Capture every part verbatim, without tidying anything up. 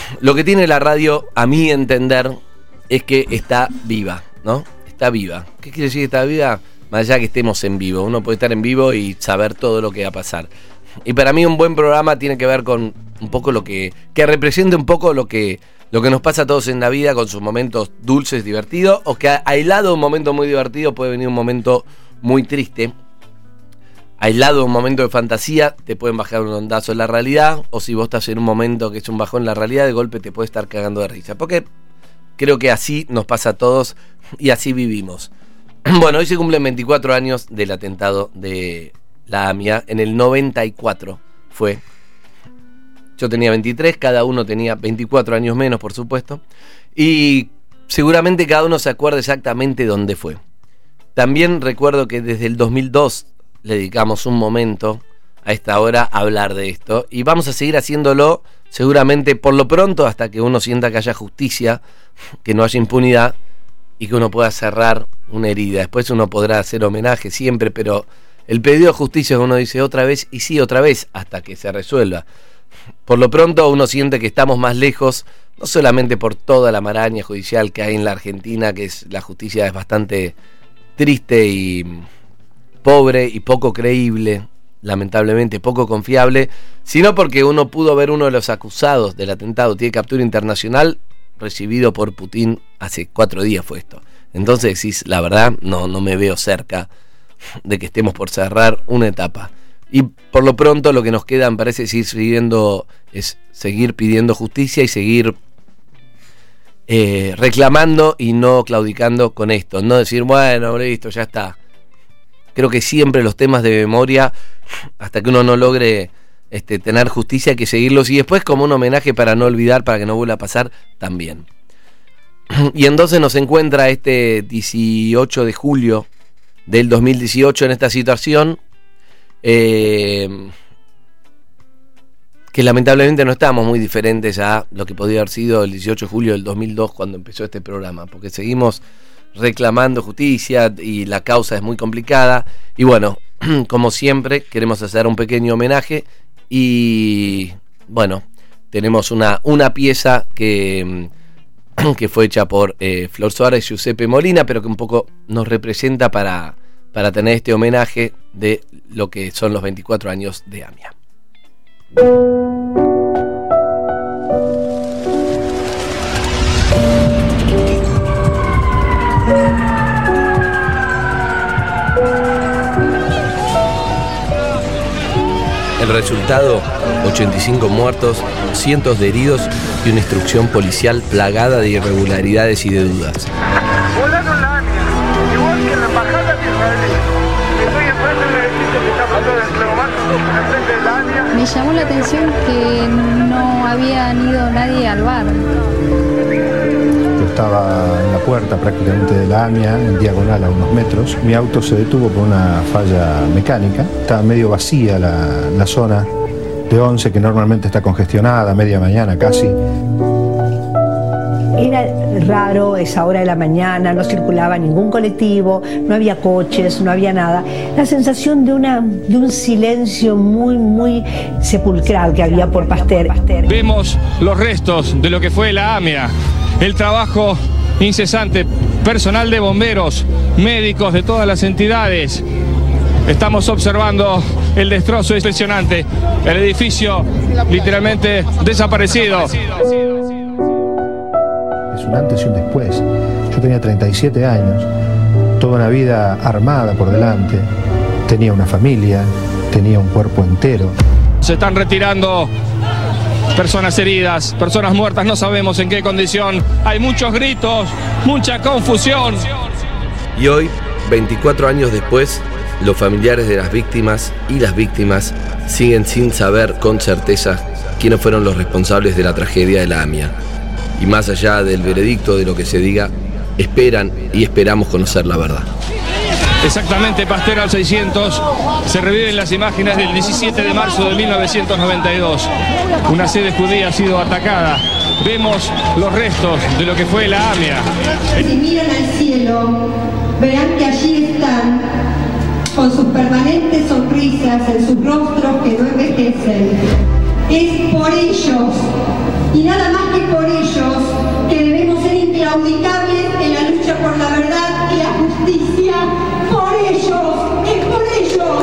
lo que tiene la radio, a mi entender, es que está viva, ¿no? Está viva. ¿Qué quiere decir que está viva? Más allá que estemos en vivo. Uno puede estar en vivo y saber todo lo que va a pasar. Y para mí un buen programa tiene que ver con un poco lo que... que represente un poco lo que, lo que nos pasa a todos en la vida, con sus momentos dulces, divertidos, o que aislado de un momento muy divertido puede venir un momento muy triste. Aislado de un momento de fantasía, te pueden bajar un ondazo en la realidad, o si vos estás en un momento que es un bajón en la realidad, de golpe te puede estar cagando de risa. Porque creo que así nos pasa a todos y así vivimos. Bueno, hoy se cumplen veinticuatro años del atentado de la AMIA. En el noventa y cuatro fue. Yo tenía veintitrés, cada uno tenía veinticuatro años menos, por supuesto. Y seguramente cada uno se acuerda exactamente dónde fue. También recuerdo que desde el dos mil dos le dedicamos un momento a esta hora a hablar de esto. Y vamos a seguir haciéndolo seguramente por lo pronto hasta que uno sienta que haya justicia, que no haya impunidad y que uno pueda cerrar una herida. Después uno podrá hacer homenaje siempre, pero el pedido de justicia uno dice otra vez y sí, otra vez, hasta que se resuelva. Por lo pronto uno siente que estamos más lejos, no solamente por toda la maraña judicial que hay en la Argentina, que es la justicia es bastante triste y pobre y poco creíble, lamentablemente poco confiable, sino porque uno pudo ver uno de los acusados del atentado, tiene captura internacional, recibido por Putin hace cuatro días fue esto. Entonces decís, la verdad, no, no me veo cerca de que estemos por cerrar una etapa. Y por lo pronto lo que nos queda, me parece, seguir siguiendo, es seguir pidiendo justicia y seguir eh, reclamando y no claudicando con esto. No decir, bueno, listo, ya está. Creo que siempre los temas de memoria, hasta que uno no logre este, tener justicia, hay que seguirlos. Y después como un homenaje para no olvidar, para que no vuelva a pasar, también. Y entonces nos encuentra este dieciocho de julio del dos mil dieciocho en esta situación, eh, que lamentablemente no estamos muy diferentes a lo que podía haber sido el dieciocho de julio del dos mil dos cuando empezó este programa, porque seguimos reclamando justicia y la causa es muy complicada. Y bueno, como siempre, queremos hacer un pequeño homenaje y bueno, tenemos una, una pieza que, que fue hecha por eh, Flor Suárez y Giuseppe Molina, pero que un poco nos representa para, para tener este homenaje de lo que son los veinticuatro años de AMIA. El resultado, ochenta y cinco muertos, cientos de heridos y una instrucción policial plagada de irregularidades y de dudas. Volaron la AMIA, igual que en la embajada de Israel. Estoy entrando en el edificio que está pasando en Cleomarco, en el frente de la AMIA. Me llamó la atención que no había ido nadie al bar. Yo estaba en la puerta prácticamente de la AMIA, en diagonal a unos metros. Mi auto se detuvo por una falla mecánica. Estaba medio vacía la, la zona de once, que normalmente está congestionada, media mañana casi. Era raro esa hora de la mañana, no circulaba ningún colectivo, no había coches, no había nada. La sensación de, una, de un silencio muy, muy sepulcral que había por Pasteur. Vemos los restos de lo que fue la AMIA, el trabajo incesante, personal de bomberos, médicos de todas las entidades. Estamos observando el destrozo impresionante, el edificio literalmente desaparecido. Es un antes y un después. Yo tenía treinta y siete años, toda una vida armada por delante, tenía una familia, tenía un cuerpo entero. Se están retirando personas heridas, personas muertas, no sabemos en qué condición. Hay muchos gritos, mucha confusión. Y hoy, veinticuatro años después, los familiares de las víctimas y las víctimas siguen sin saber con certeza quiénes fueron los responsables de la tragedia de la AMIA. Y más allá del veredicto, de lo que se diga, esperan y esperamos conocer la verdad. Exactamente, Pasteur al seiscientos, se reviven las imágenes del diecisiete de marzo de mil novecientos noventa y dos. Una sede judía ha sido atacada. Vemos los restos de lo que fue la AMIA. Si miran al cielo, verán que allí están, con sus permanentes sonrisas en sus rostros que no envejecen. Es por ellos y nada más que por ellos que debemos ser inclaudicables en la lucha por la verdad y la justicia. Por ellos, es por ellos.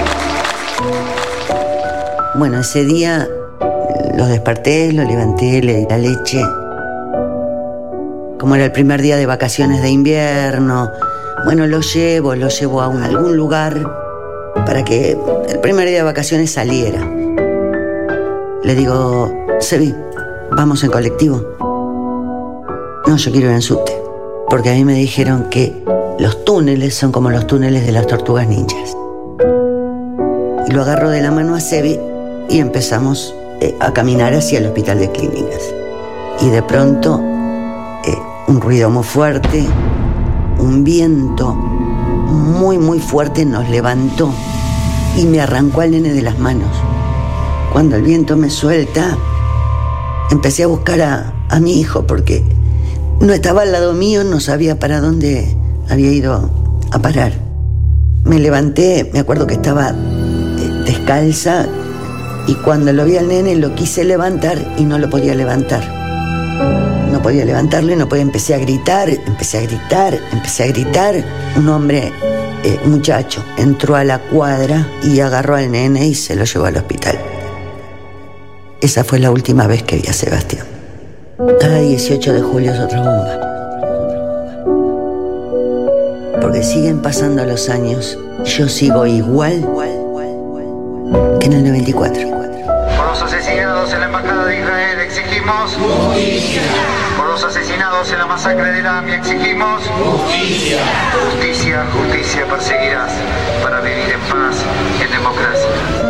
Bueno, ese día los desperté, los levanté, le di la leche. Como era el primer día de vacaciones de invierno, bueno, lo llevo, lo llevo a un, algún lugar para que el primer día de vacaciones saliera. Le digo, Sebi, ¿vamos en colectivo? No, yo quiero ir en subte, porque a mí me dijeron que los túneles son como los túneles de las tortugas ninjas. Y lo agarro de la mano a Sebi y empezamos eh, a caminar hacia el hospital de clínicas. Y de pronto, eh, un ruido muy fuerte, un viento muy, muy fuerte nos levantó y me arrancó al nene de las manos. Cuando el viento me suelta, empecé a buscar a, a mi hijo porque no estaba al lado mío, no sabía para dónde había ido a parar. Me levanté, me acuerdo que estaba eh, descalza, y cuando lo vi al nene lo quise levantar y no lo podía levantar. No podía levantarlo y no podía. Empecé a gritar, empecé a gritar, empecé a gritar. Un hombre, eh, muchacho, entró a la cuadra y agarró al nene y se lo llevó al hospital. Esa fue la última vez que vi a Sebastián. Cada dieciocho de julio es otra bomba. Porque siguen pasando los años, yo sigo igual que en el noventa y cuatro. Por los asesinados en la Embajada de Israel exigimos justicia. Por los asesinados en la masacre de la AMIA exigimos justicia. Justicia, justicia perseguirás para vivir en paz, en democracia.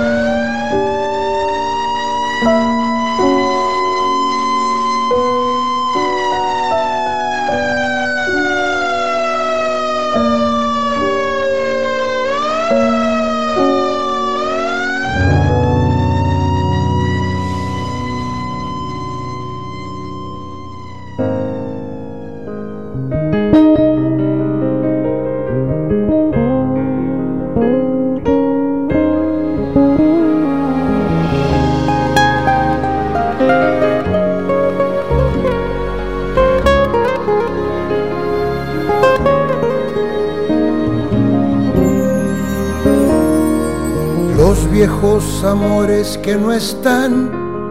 Viejos amores que no están,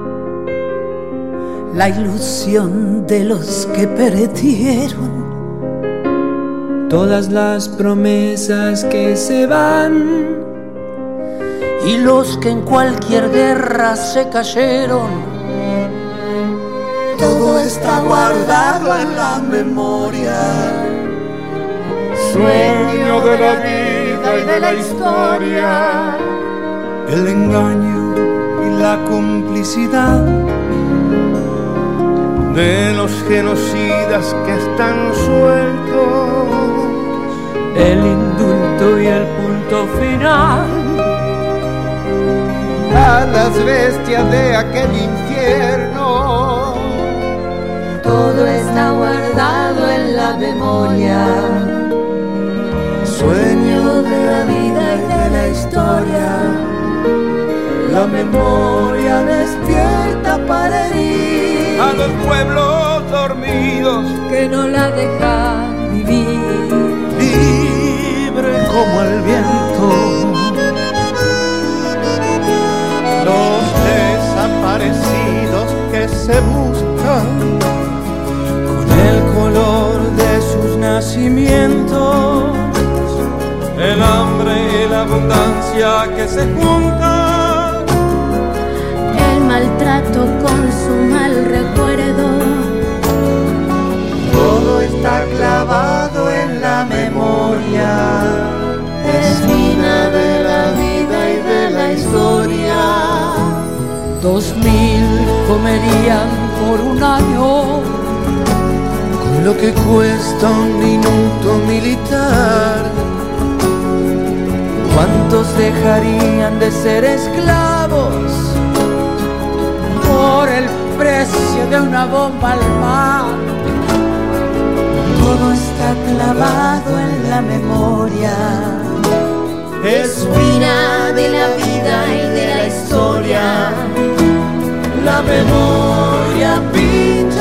la ilusión de los que perdieron, todas las promesas que se van y los que en cualquier guerra se cayeron. Todo está guardado en la memoria, sueño de la vida y de la historia. El engaño y la complicidad de los genocidas que están sueltos, el indulto y el punto final a las bestias de aquel infierno. Todo está guardado en la memoria, sueño de la vida y de la historia. La memoria despierta para herir a los pueblos dormidos que no la dejan vivir, libre como el viento. Los desaparecidos que se buscan con el color de sus nacimientos, el hambre y la abundancia que se juntan, maltrato con su mal recuerdo. Todo está clavado en la memoria, espina de la vida y de la historia. Dos mil comerían por un año con lo que cuesta un minuto militar. ¿Cuántos dejarían de ser esclavos por el precio de una bomba al mar? Todo está clavado en la memoria, espina de la vida y de la historia. La memoria pincha